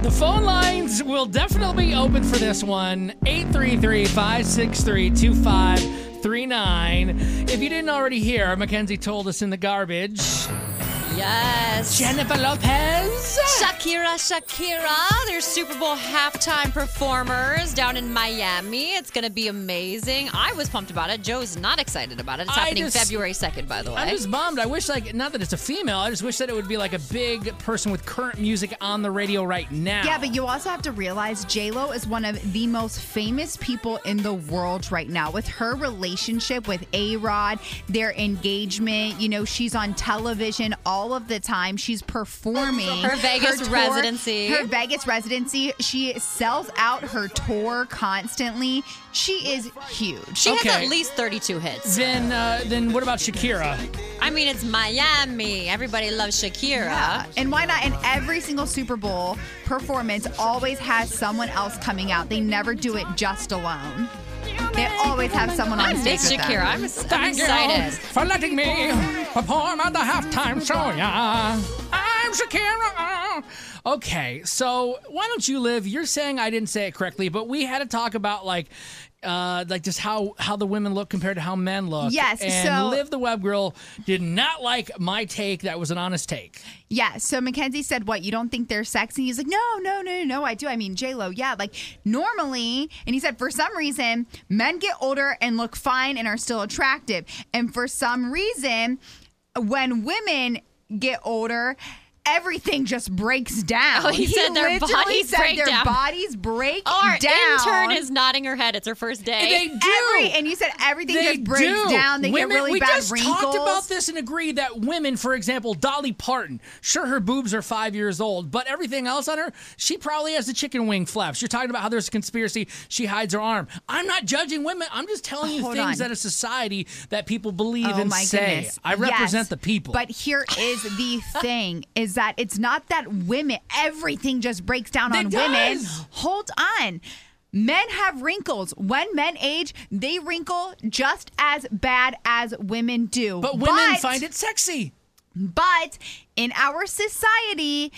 The phone lines will definitely be open for this one. 833-563-2539. If you didn't already hear, Mackenzie told us in the garbage. Yes. Jennifer Lopez. Shakira. They're Super Bowl halftime performers down in Miami. It's going to be amazing. I was pumped about it. Joe's not excited about it. It's happening February 2nd, by the way. I'm just bummed. I wish, not that it's a female, I just wish that it would be like a big person with current music on the radio right now. Yeah, but you also have to realize J-Lo is one of the most famous people in the world right now. With her relationship with A-Rod, their engagement, she's on television all of the time. She's performing. Her Vegas residency. Her Vegas residency. She sells out her tour constantly. She is huge. She has at least 32 hits. Then what about Shakira? I mean, it's Miami. Everybody loves Shakira. Yeah. And why not? And every single Super Bowl performance always has someone else coming out. They never do it just alone. They always have someone on stage with Shakira. them. I'm excited. For letting me perform at the halftime show, yeah. I'm Shakira. Okay, so why don't you, Liv? You're saying I didn't say it correctly, but we had to talk about just how the women look compared to how men look. Yes. And so Liv the Web Girl did not like my take. That was an honest take. Yeah. So Mackenzie said, "What? You don't think they're sexy?" He's like, "No, I do. I mean, J-Lo. Yeah. Like normally." And he said, "For some reason, men get older and look fine and are still attractive, and for some reason, when women get older." Everything just breaks down. Oh, he said their bodies break down. Bodies break Our down. intern is nodding her head. It's her first day. They do. And you said everything just breaks down. They get really bad wrinkles. We just talked about this and agreed that women, for example, Dolly Parton, sure, her boobs are 5 years old, but everything else on her, she probably has the chicken wing flaps. You're talking about how there's a conspiracy. She hides her arm. I'm not judging women. I'm just telling you things that a society that people believe and say. Goodness. I represent the people. But here is the thing, is that it's not that women, everything just breaks down on women. Hold on. Men have wrinkles. When men age, they wrinkle just as bad as women do. But women find it sexy. But in our society,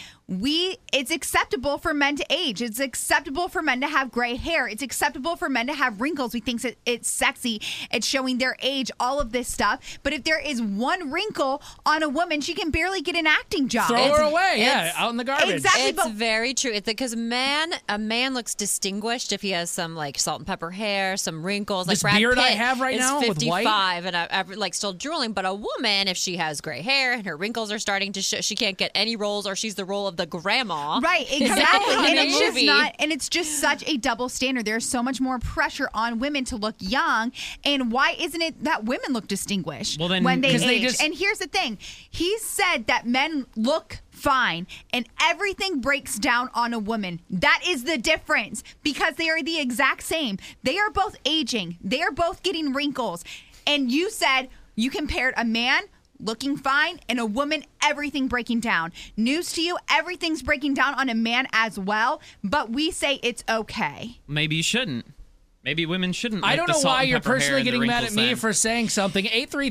it's acceptable for men to age. It's acceptable for men to have gray hair. It's acceptable for men to have wrinkles. We think it's sexy. It's showing their age, all of this stuff. But if there is one wrinkle on a woman, she can barely get an acting job. Throw her away, out in the garbage. Exactly. It's very true. It's because a man looks distinguished if he has some salt and pepper hair, some wrinkles. This like Brad beard Pitt I have right now with white? 55 and still drooling. But a woman, if she has gray hair and her wrinkles are starting to show, she can't get any roles, or she's the role of the grandma. Right, exactly. In and a it's just movie. and it's just such a double standard. There's so much more pressure on women to look young. And why isn't it that women look distinguished when they age? And here's the thing. He said that men look fine and everything breaks down on a woman. That is the difference, because they are the exact same. They are both aging. They are both getting wrinkles. And you said you compared a man looking fine and a woman, everything breaking down. News to you, everything's breaking down on a man as well, but we say it's okay. Maybe you shouldn't. Maybe women shouldn't. I don't know why you're personally getting mad at me for for saying something.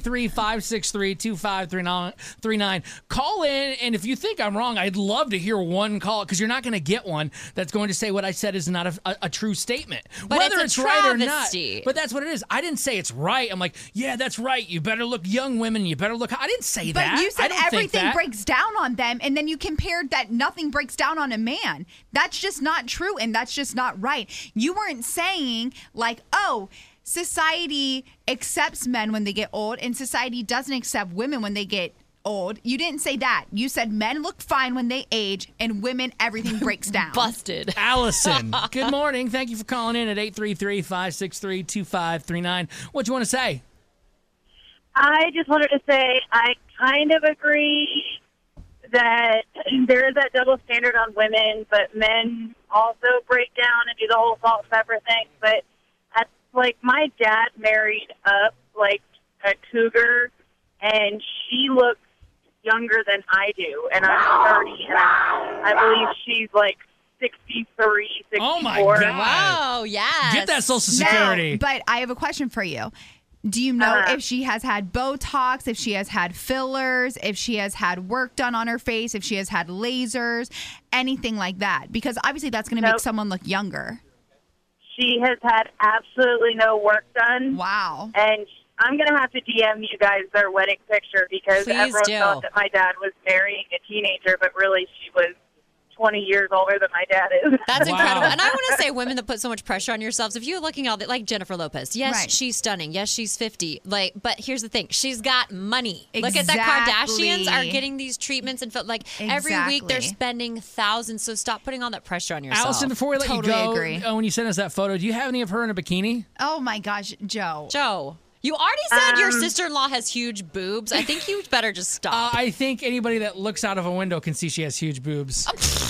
833-563-2539. Call in, and if you think I'm wrong, I'd love to hear one call, because you're not going to get one that's going to say what I said is not a true statement. But whether it's a right or not. travesty. But that's what it is. I didn't say it's right. I'm like, yeah, that's right. You better look young, women. You better look. I didn't say that. But you said I don't think everything that. breaks down on them, and then you compared that nothing breaks down on a man. That's just not true, and that's just not right. You weren't saying like, society accepts men when they get old and society doesn't accept women when they get old. You didn't say that. You said men look fine when they age and women, everything breaks down. Busted. Allison, good morning. Thank you for calling in at 833-563-2539. What do you want to say? I just wanted to say I kind of agree that there is that double standard on women, but men also break down and do the whole salt and pepper thing. But like, my dad married up like a cougar, and she looks younger than I do, and I'm 30, and I believe she's like 63, 64. Oh my God! Wow, yes. Get that Social Security. No, but I have a question for you. Do you know if she has had Botox, if she has had fillers, if she has had work done on her face, if she has had lasers, anything like that? Because obviously that's going to make someone look younger. She has had absolutely no work done. Wow. And I'm going to have to DM you guys their wedding picture because everyone thought that my dad was marrying a teenager, but really she was 20 years older than my dad is. That's incredible. And I want to say, women that put so much pressure on yourselves, if you're looking at it like Jennifer Lopez, yes, she's stunning. Yes, she's 50. But here's the thing. She's got money. Exactly. Look at the Kardashians are getting these treatments and every week they're spending thousands. So stop putting all that pressure on yourself. Allison, before we let you go, when you sent us that photo, do you have any of her in a bikini? Oh my gosh, Joe. You already said your sister-in-law has huge boobs. I think you better just stop. I think anybody that looks out of a window can see she has huge boobs.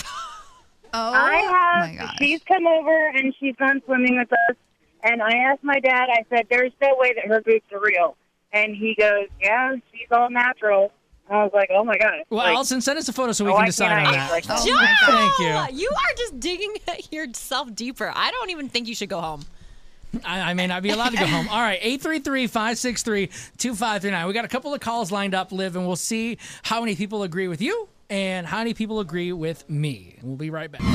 My gosh. She's come over and she's gone swimming with us. And I asked my dad, I said, there's no way that her boobs are real. And he goes, yeah, she's all natural. And I was like, oh my God. Well, Allison, send us a photo so we can decide on that. Thank you. You are just digging yourself deeper. I don't even think you should go home. I may not be allowed to go home. All right, 833-563-2539. We got a couple of calls lined up, Liv, and we'll see how many people agree with you and how many people agree with me. We'll be right back.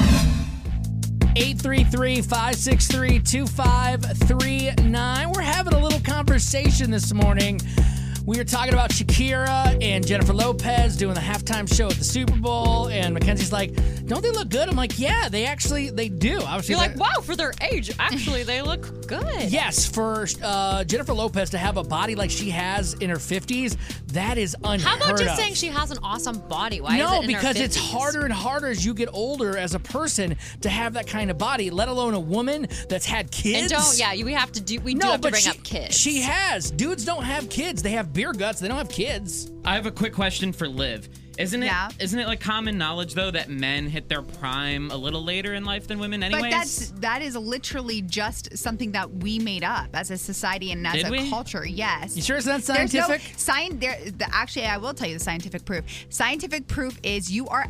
833-563-2539. We're having a little conversation this morning. We were talking about Shakira and Jennifer Lopez doing the halftime show at the Super Bowl, and Mackenzie's like, don't they look good? I'm like, yeah, they do. Obviously, you're like, wow, for their age, actually, they look good. Yes, for Jennifer Lopez to have a body like she has in her 50s, that is unheard of. How about just saying she has an awesome body? Why is it in her 50s? Because it's harder and harder as you get older as a person to have that kind of body, let alone a woman that's had kids. And we have to bring up kids. She has. Dudes don't have kids. They have beer guts. They don't have kids. I have a quick question for Liv. Isn't it like common knowledge though that men hit their prime a little later in life than women anyways? But that is literally just something that we made up as a society and as a culture. Yes. You sure it's not scientific? Actually, I will tell you the scientific proof. Scientific proof is you are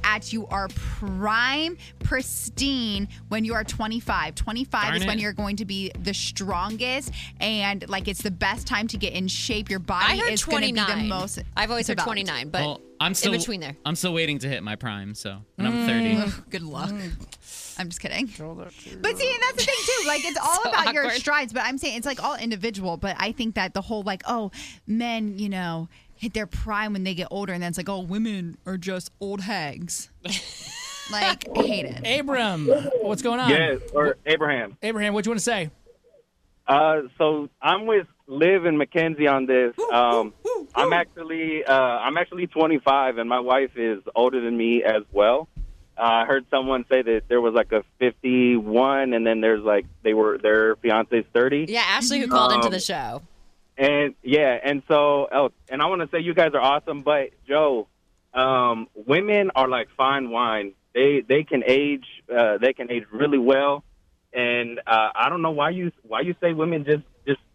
prime pristine when you are 25. 25 is when you're going to be the strongest and it's the best time to get in shape. Your body is going to be the most. I've always heard 29, but I'm still in between there. I'm still waiting to hit my prime, so when I'm 30. Good luck. I'm just kidding. But see, that's the thing too. It's all so about your strides. But I'm saying it's all individual. But I think that the whole men, hit their prime when they get older, and then it's women are just old hags. I hate it. Abram, what's going on? Yes, or Abraham. Abraham, what do you want to say? So I'm with Liv and Mackenzie on this. I'm actually 25, and my wife is older than me as well. I heard someone say that there was a 51, and then there's their fiance's 30. Yeah, Ashley, who called into the show. And so and I want to say you guys are awesome, but Joe, women are like fine wine. They can age really well, and I don't know why you say women just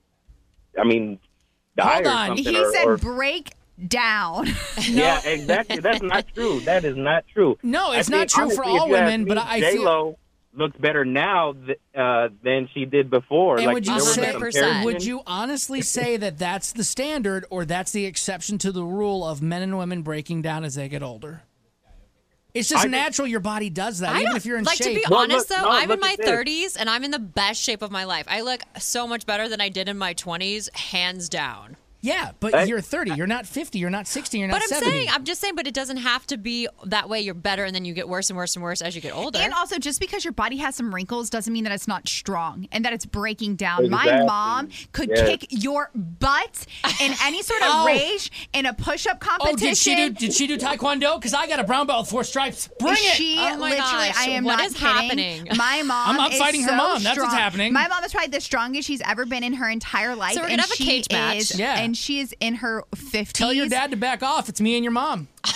die. Hold on, or something. He said break down. Yeah, exactly. That's not true. That is not true. No, it's not true for all women, but I feel J-Lo looks better now than she did before. And would you honestly say that that's the standard, or that's the exception to the rule of men and women breaking down as they get older? It's just natural. Your body does that, even if you're in shape. To be honest, I'm in my 30s, and I'm in the best shape of my life. I look so much better than I did in my 20s, hands down. Yeah, but you're 30. You're not 50. You're not 60. You're not 70. I'm just saying, but it doesn't have to be that way. You're better, and then you get worse and worse and worse as you get older. And also, just because your body has some wrinkles doesn't mean that it's not strong and that it's breaking down. Exactly. My mom could kick your butt in any sort of rage in a push-up competition. Oh, did she do Taekwondo? Because I got a brown belt with 4 stripes. Bring it! Oh my gosh. I am what not is kidding. Happening? My mom I'm fighting her mom. That's what's happening. My mom is probably the strongest she's ever been in her entire life. So we're going to have a cage match. And she is in her 50s. Tell your dad to back off. It's me and your mom.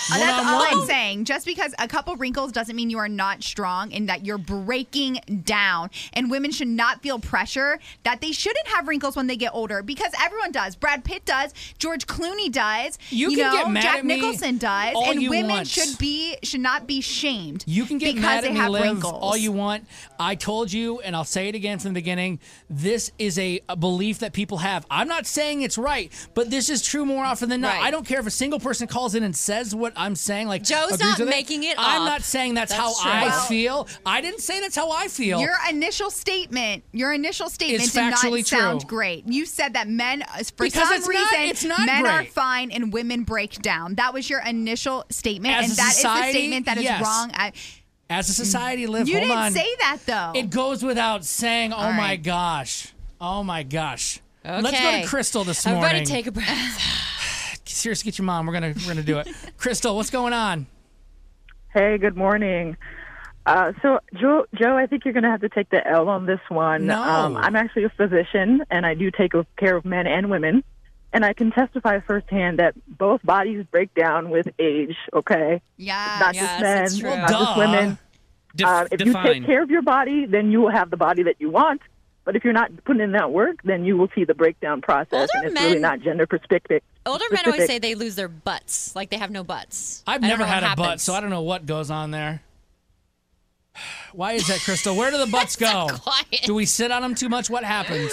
That's all I'm saying. Just because a couple wrinkles doesn't mean you are not strong and that you're breaking down. And women should not feel pressure that they shouldn't have wrinkles when they get older, because everyone does. Brad Pitt does. George Clooney does. You can get mad Jack at me Nicholson does. all And you women want. should not be shamed. You can get because mad they at me, have Liv, wrinkles. all you want. I told you, and I'll say it again from the beginning, this is a belief that people have. I'm not saying it's right, but this is true more often than not. Right. I don't care if a single person calls in and says what I'm saying. Like Joe's agrees not with making it I'm up. not saying that's how That's true. I Well- feel. I didn't say that's how I feel. Your initial statement It's did factually not sound true. great. You said that men, for Because some it's reason, it's not men are great. fine and women break down. That was your initial statement, As and a that is society, the statement that is yes. wrong. As a society, Liv, You hold didn't on. say that though. It goes without saying, oh All my right. gosh. Oh my gosh. Okay. Let's go to Crystal this morning. Everybody take a breath. Seriously, get your mom. We're gonna do it. Crystal, what's going on? Hey, good morning. So, Joe, I think you're going to have to take the L on this one. No. I'm actually a physician, and I do take care of men and women. And I can testify firsthand that both bodies break down with age, okay? Yeah. Not Yes, just men, it's true. not just women. If you take care of your body, then you will have the body that you want. But if you're not putting in that work, then you will see the breakdown process, Older and it's men- really not gender specific. Older men always say they lose their butts, like they have no butts. I've I don't never know what had a butt, happens. so I don't know what goes on there. Why is that, Crystal? Where do the butts go? quiet. Do we sit on them too much? What happens?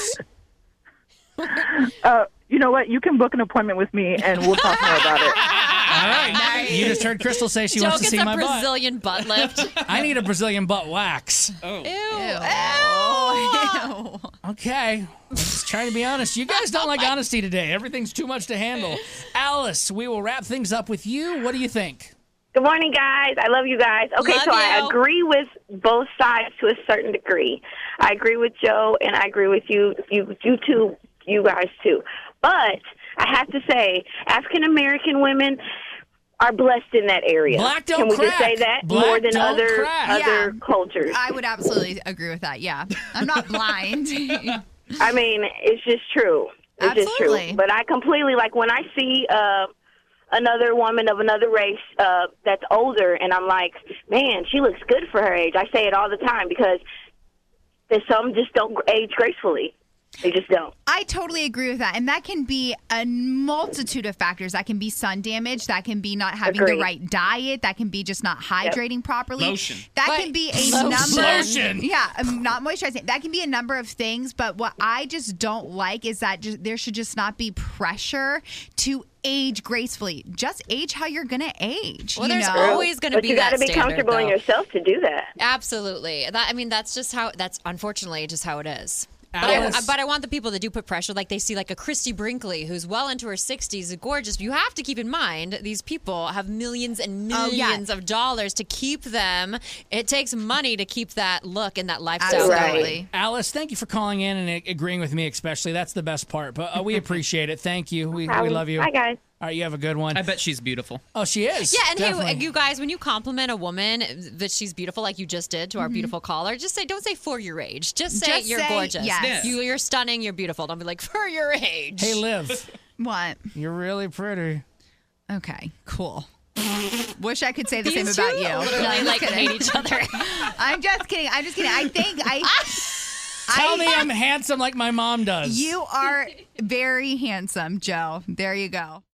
You know what? You can book an appointment with me, and we'll talk more about it. All right. You just heard Crystal say she Joe wants to gets see a my Brazilian butt lift. I need a Brazilian butt wax. Ew. Okay. Just trying to be honest. You guys don't like honesty today. Everything's too much to handle. Alice, we will wrap things up with you. What do you think? Good morning, guys. I love you guys. Okay, Love so I you. agree with both sides to a certain degree. I agree with Joe, and I agree with you too, you guys too. But I have to say, African American women are blessed in that area. Black don't Can we crack. just say that Black more than don't other crack. Yeah. cultures? I would absolutely agree with that. Yeah. I'm not blind. I mean, it's just true. It's just Absolutely. true. But I completely, like, when I see another woman of another race that's older, and I'm like, man, she looks good for her age. I say it all the time because there's some just don't age gracefully. They just don't. I totally agree with that. And that can be a multitude of factors. That can be sun damage. That can be not having Agreed. the right diet. That can be just not hydrating properly. Lotion. That But- can be a Lotion. number. Lotion. Yeah, not moisturizing. That can be a number of things. But what I just don't like is that there should just not be pressure to age gracefully. Just age how you're going to age. Well, you there's know? always going to But be you that got to be standard, comfortable in though. yourself to do that. Absolutely. That's just how. That's unfortunately just how it is. Alice. But I want the people that do put pressure, like they see like a Christy Brinkley who's well into her 60s, gorgeous. You have to keep in mind these people have millions and Oh, yeah. millions of dollars to keep them. It takes money to keep that look and that lifestyle Right. going. Absolutely. Alice, thank you for calling in and agreeing with me, especially. That's the best part. But we appreciate it. Thank you. We love you. Bye, guys. All right, you have a good one. I bet she's beautiful. Oh, she is. Yeah, and Definitely. hey, you guys, when you compliment a woman that she's beautiful, like you just did to our beautiful caller, just say, don't say for your age. Just say Just you're say gorgeous. yes. Yeah. You're stunning. You're beautiful. Don't be like for your age. Hey, Liv, What? you're really pretty. Okay, cool. Wish I could say the These same about two you. literally No, I'm like just kidding. hate each other. I'm just kidding. I think Tell me I'm handsome like my mom does. you are very handsome, Joe. There you go.